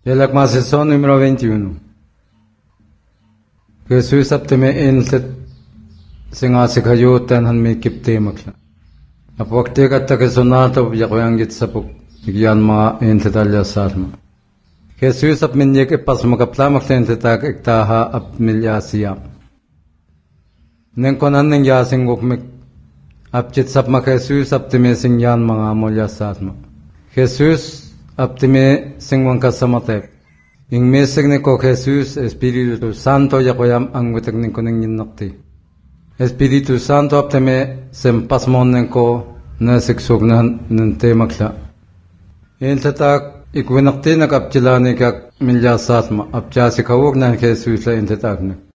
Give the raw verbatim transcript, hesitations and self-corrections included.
El acmasesón número veintiuno. Jesús apteme enset singasi kayo tanhan mi kipte makla. Apwakte katta kesonato yakoyangit sapuk igyan mga enset alya sarma. Jesús ap minyek ipas makaplamak entetak iktaha ap milyasiyam. Nengkonan neng yasing gukmik apchit sapma Jesús apteme singyan mga mulya sarma. Jesús aptime singwang kasamatek. Ing meseg ni ko Jesús Espiritu Santo yakoyam ang witek ning kuning yinnakti. Espiritu Santo aptime sempasmon ning ko na siksog na nante makla. In tatak ikwinakti nak apchilani kak milyasatma apchasi kawog na Jesús la in tatak na.